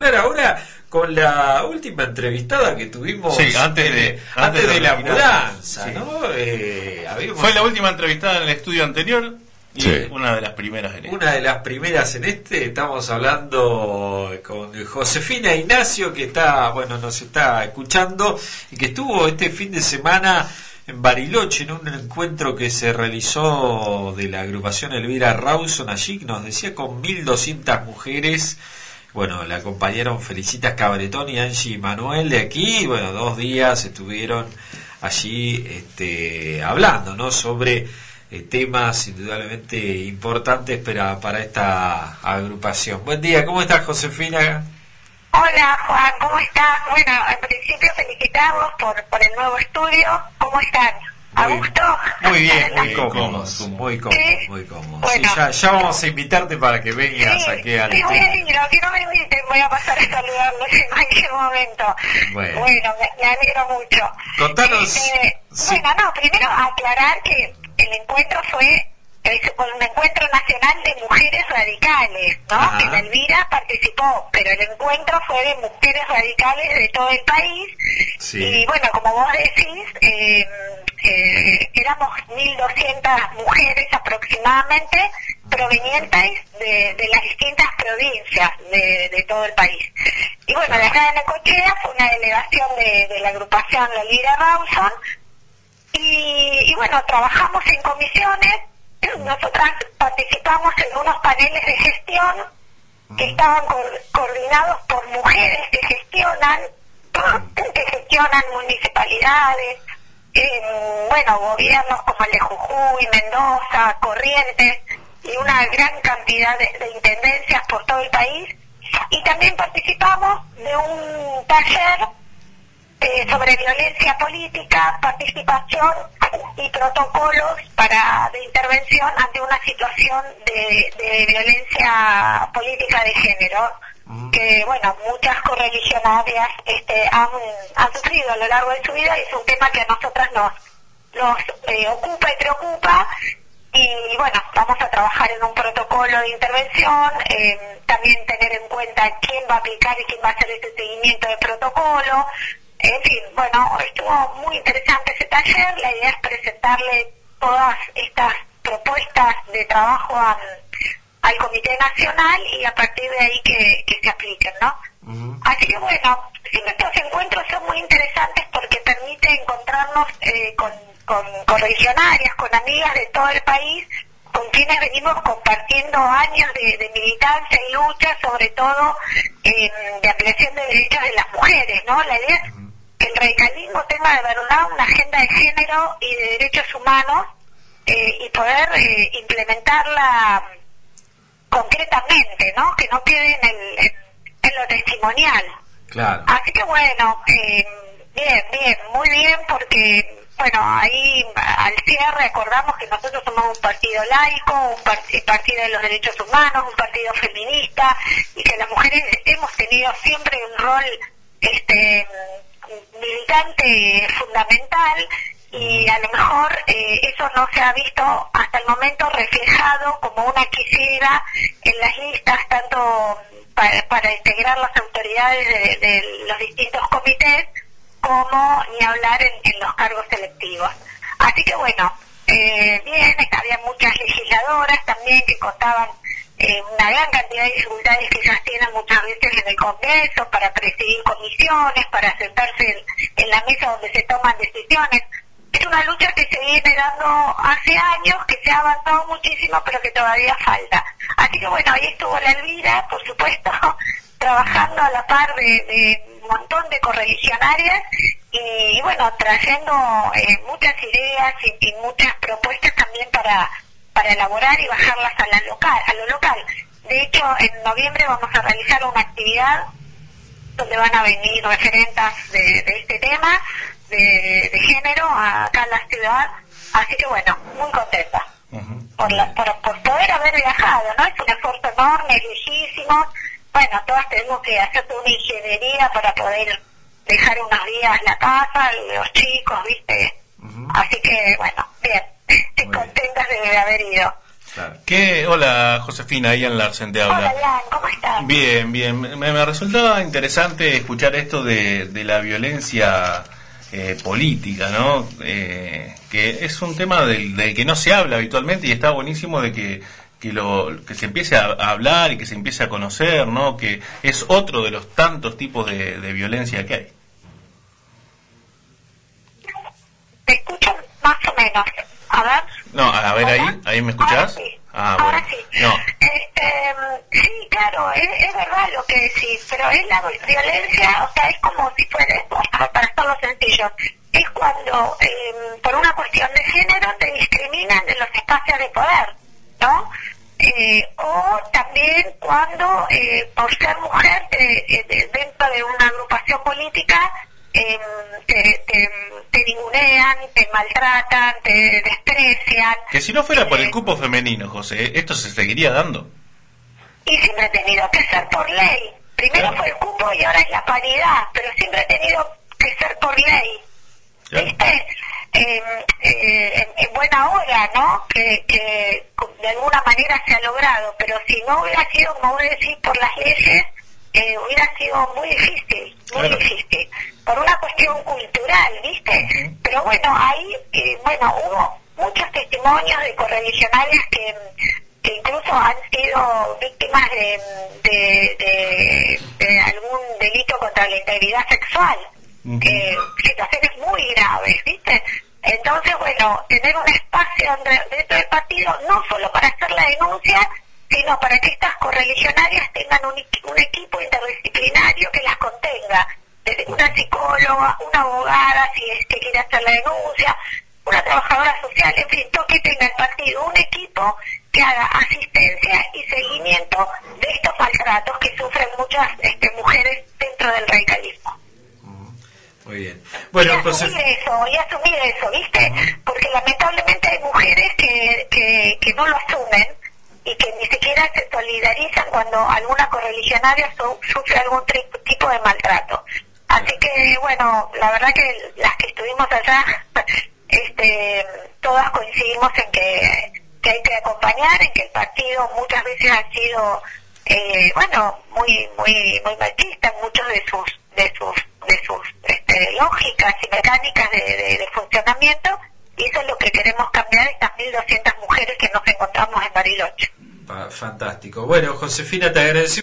relacionar ahora con la última entrevistada que tuvimos, sí, antes de la mudanza, sí, ¿no? Fue la última entrevistada en el estudio anterior y sí, una de las primeras en este. Una de las primeras en este. Estamos hablando con Josefina Ignacio, que nos está escuchando y que estuvo este fin de semana en Bariloche en un encuentro que se realizó de la agrupación Elvira Rawson allí, nos decía, con 1.200 mujeres. Bueno, la acompañaron Felicitas Cabretón y Angie Manuel de aquí. Y bueno, 2 días estuvieron allí hablando, ¿no?, sobre temas indudablemente importantes para esta agrupación. Buen día, ¿cómo estás, Josefina? Hola, Juan, ¿cómo estás? Bueno, en principio felicitarlos por el nuevo estudio. ¿Cómo están? ¿A gusto? Muy bien, muy cómodos. ¿Sí? Muy cómodos. Bueno, sí, ya vamos a invitarte para que vengas aquí al estudio. Sí, voy a ir, que no me inviten, voy a pasar a saludarlos en cualquier momento. Bueno, me alegro mucho. Contanos. Sí. Bueno, primero aclarar que el encuentro fue un encuentro nacional de mujeres radicales, ¿no? Ajá. Que Elvira participó, pero el encuentro fue de mujeres radicales de todo el país. Sí. Y bueno, como vos decís, éramos 1.200 mujeres aproximadamente, provenientes de las distintas provincias de todo el país. Y bueno, de acá de Necochea fue una delegación de la agrupación Elvira Rawson, y bueno, trabajamos en comisiones. Nosotras participamos en unos paneles de gestión que estaban coordinados por mujeres que gestionan municipalidades, gobiernos como el de Jujuy, Mendoza, Corrientes, y una gran cantidad de intendencias por todo el país. Y también participamos de un taller sobre violencia política, participación y protocolos de intervención ante una situación de violencia política de género, que muchas correligionarias han sufrido a lo largo de su vida, y es un tema que a nosotras nos ocupa y preocupa. Y bueno, vamos a trabajar en un protocolo de intervención, también tener en cuenta quién va a aplicar y quién va a hacer ese seguimiento de protocolo. En fin, estuvo muy interesante ese taller. La idea es presentarle todas estas propuestas de trabajo al Comité Nacional, y a partir de ahí que se apliquen, ¿no? Uh-huh. Así que siempre estos encuentros son muy interesantes porque permite encontrarnos con correligionarias, con amigas de todo el país, con quienes venimos compartiendo años de militancia y lucha, sobre todo de ampliación de derechos de las mujeres, ¿no? La idea es que el radicalismo tenga de verdad una agenda de género y de derechos humanos, y poder implementarla concretamente, ¿no? Que no quede en lo testimonial. Claro. Así que bien, muy bien, porque ahí al cierre acordamos que nosotros somos un partido laico, un partido de los derechos humanos, un partido feminista, y que las mujeres hemos tenido siempre un rol militante fundamental, y a lo mejor eso no se ha visto hasta el momento reflejado como una quisiera en las listas, tanto para integrar las autoridades de los distintos comités, como ni hablar en los cargos selectivos. Así que bien, había muchas legisladoras también que contaban una gran cantidad de dificultades que ellas tienen muchas veces en el Congreso para presidir comisiones, para sentarse en la mesa donde se toman decisiones. Es una lucha que se viene dando hace años, que se ha avanzado muchísimo, pero que todavía falta. Así que ahí estuvo la Elvira, por supuesto, trabajando a la par de un montón de correligionarias, y trayendo muchas ideas y muchas propuestas también para elaborar y bajarlas a lo local. De hecho, en noviembre vamos a realizar una actividad donde van a venir referentas de este tema de género acá en la ciudad. Así que muy contenta por poder haber viajado, ¿no? Es un esfuerzo enorme, es lejísimo. Todas tenemos que hacer toda una ingeniería para poder dejar unos días la casa, los chicos, ¿viste? Así que bien, estoy contenta de haber ido. Claro. Hola, Josefina, Ian Larsen te habla. Hola, Ian, ¿cómo estás? Bien, bien. Me resultaba interesante escuchar esto de la violencia política, ¿no? Que es un tema del que no se habla habitualmente y está buenísimo de que se empiece a hablar y que se empiece a conocer, ¿no? Que es otro de los tantos tipos de violencia que hay. Te escucho más o menos. A ver. No, a ver, ahí me escuchás. Sí. Ah, Ahora bueno. sí. No. Sí, claro, es verdad lo que decís, pero es la violencia, o sea, es como si fuera, para hacerlo sencillo, es cuando por una cuestión de género te discriminan en los espacios de poder, ¿no? O también cuando por ser mujer dentro de una agrupación política te ningunean, te maltratan, te desprecian. Que si no fuera por el cupo femenino, José, ¿esto se seguiría dando? Y siempre ha tenido que ser por ley. Primero fue el cupo y ahora es la paridad, pero siempre ha tenido que ser por ley. ¿Viste? En buena hora, ¿no? Que de alguna manera se ha logrado, pero si no hubiera sido, como voy a decir, por las leyes, hubiera sido muy difícil, difícil, por una cuestión cultural, ¿viste? Pero bueno, ahí, hubo muchos testimonios de correligionarias que incluso han sido víctimas de algún delito contra la integridad sexual, situaciones muy graves, ¿viste? Entonces, bueno, tener un espacio dentro del partido, no solo para hacer la denuncia, sino para que estas correligionarias tengan un equipo interdisciplinario que las contenga, desde una psicóloga, una abogada, si es que quiere hacer la denuncia, una trabajadora social, en fin, todo que tenga el partido un equipo que haga asistencia y seguimiento de estos maltratos que sufren muchas mujeres dentro del radicalismo. Muy bien. Bueno, y asumir eso, ¿viste? Porque lamentablemente hay mujeres que no lo asumen y que ni siquiera se solidarizan cuando alguna correligionaria sufre algún tipo de maltrato. Así que, bueno, la verdad que las que estuvimos allá, todas coincidimos en que hay que acompañar, en que el partido muchas veces ha sido, muy machista en muchos de sus lógicas y mecánicas de funcionamiento, y eso es lo que queremos cambiar, estas 1.200 mujeres que nos encontramos en Bariloche. Fantástico. Bueno, Josefina, te agradecemos.